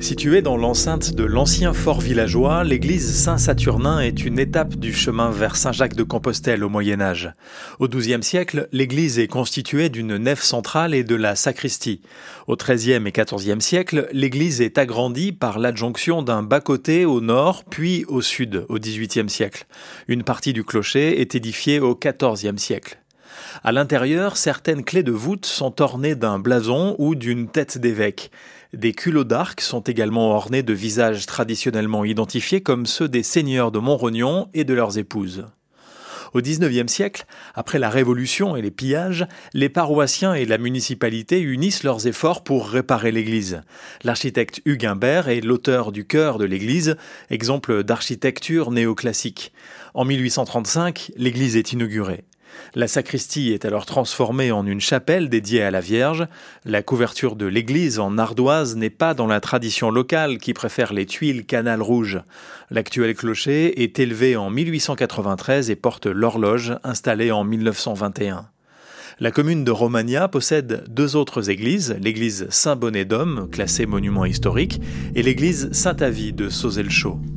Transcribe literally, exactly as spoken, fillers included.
Située dans l'enceinte de l'ancien fort villageois, l'église Saint-Saturnin est une étape du chemin vers Saint-Jacques-de-Compostelle au Moyen-Âge. Au douzième siècle, l'église est constituée d'une nef centrale et de la sacristie. Au treizième et quatorzième siècle, l'église est agrandie par l'adjonction d'un bas-côté au nord puis au sud au dix-huitième siècle. Une partie du clocher est édifiée au quatorzième siècle. À l'intérieur, certaines clés de voûte sont ornées d'un blason ou d'une tête d'évêque. Des culots d'arc sont également ornés de visages traditionnellement identifiés comme ceux des seigneurs de Montrognon et de leurs épouses. Au dix-neuvième siècle, après la Révolution et les pillages, les paroissiens et la municipalité unissent leurs efforts pour réparer l'église. L'architecte Hugues Imbert est l'auteur du chœur de l'église, exemple d'architecture néoclassique. En mille huit cent trente-cinq, l'église est inaugurée. La sacristie est alors transformée en une chapelle dédiée à la Vierge. La couverture de l'église en ardoise n'est pas dans la tradition locale qui préfère les tuiles canal rouge. L'actuel clocher est élevé en mille huit cent quatre-vingt-treize et porte l'horloge installée en mille neuf cent vingt et un. La commune de Romagna possède deux autres églises, l'église Saint-Bonnet d'Homme, classée monument historique, et l'église Saint-Avit de Sauzay-le-Chaud.